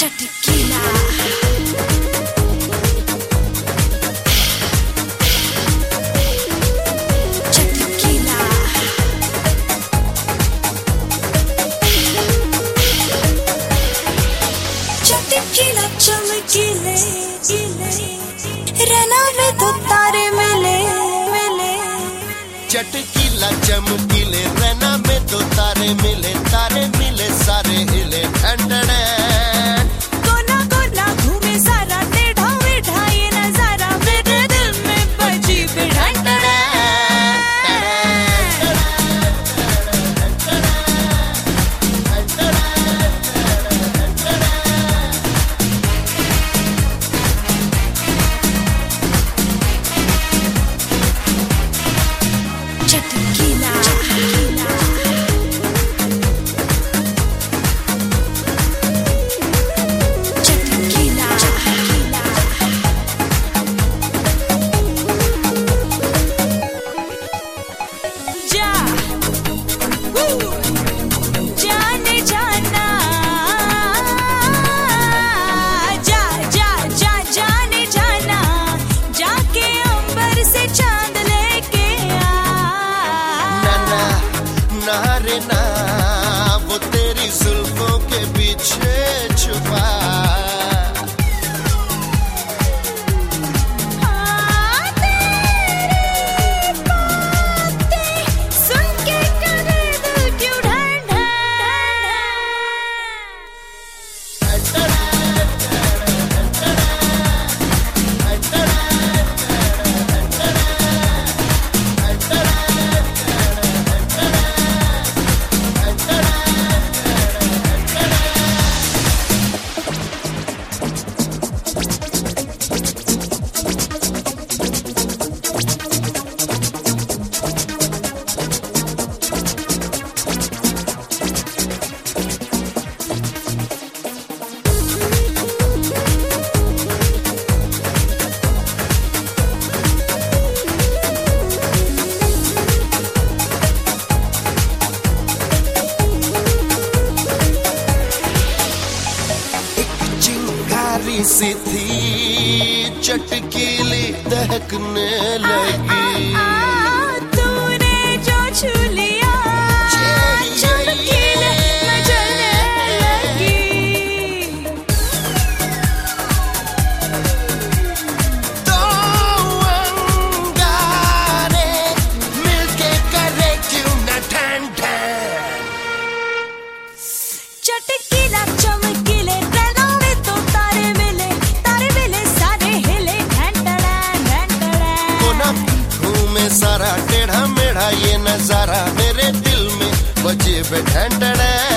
चटकीला चटकीला चटकीला चमकीले रना में तो तारे मिले चटकीला चमकीले रना में तो तारे मिले सारे हिले ठंडड़े कोना कोना घूमे सारा टेढ़ा मेढ़ा ये नजारा मेरे दिल में बजी बिढ़ंडड़े चटकीला जाने जाना जाने जाना जाके अंबर से चांद लेके ना रे ना वो तेरी जुल्फों के पीछे छुपा सी थी चटकीली दहकने लगी तूने जो छू लिया चटकीले नजरने लगी दो अंगारे मिलके करे क्यों न ठन ठन चटकीला चमकीले सारा टेढ़ा मेढ़ा ये नजारा मेरे दिल में बजे पे ठंडड़े